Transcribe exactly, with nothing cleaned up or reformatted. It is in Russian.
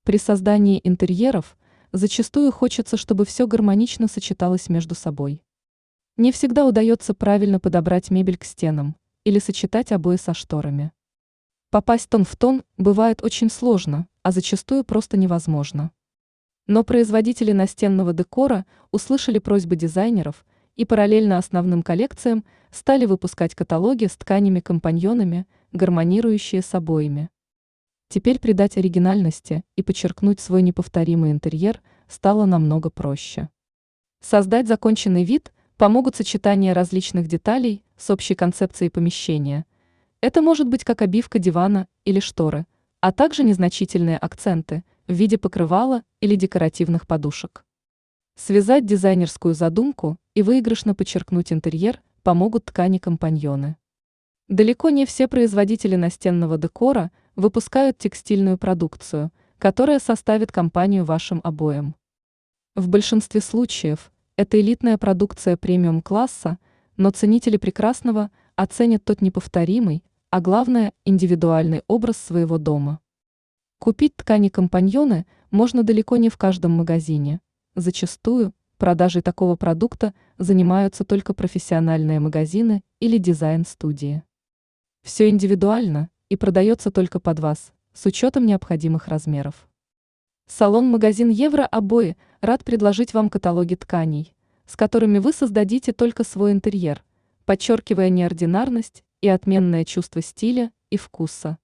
При создании интерьеров зачастую хочется, чтобы все гармонично сочеталось между собой. Не всегда удается правильно подобрать мебель к стенам или сочетать обои со шторами. Попасть тон в тон бывает очень сложно, а зачастую просто невозможно. Но производители настенного декора услышали просьбы дизайнеров и параллельно основным коллекциям стали выпускать каталоги с тканями-компаньонами, гармонирующие с обоями. Теперь придать оригинальности и подчеркнуть свой неповторимый интерьер стало намного проще. Создать законченный вид помогут сочетания различных деталей с общей концепцией помещения. Это может быть как обивка дивана или шторы, а также незначительные акценты в виде покрывала или декоративных подушек. Связать дизайнерскую задумку и выигрышно подчеркнуть интерьер помогут ткани-компаньоны. Далеко не все производители настенного декора выпускают текстильную продукцию, которая составит компанию вашим обоям. В большинстве случаев это элитная продукция премиум-класса, но ценители прекрасного оценят тот неповторимый, а главное – индивидуальный образ своего дома. Купить ткани-компаньоны можно далеко не в каждом магазине. Зачастую продажей такого продукта занимаются только профессиональные магазины или дизайн-студии. Все индивидуально и продается только под вас, с учетом необходимых размеров. Салон-магазин Еврообои рад предложить вам каталоги тканей, с которыми вы создадите только свой интерьер, подчеркивая неординарность и отменное чувство стиля и вкуса.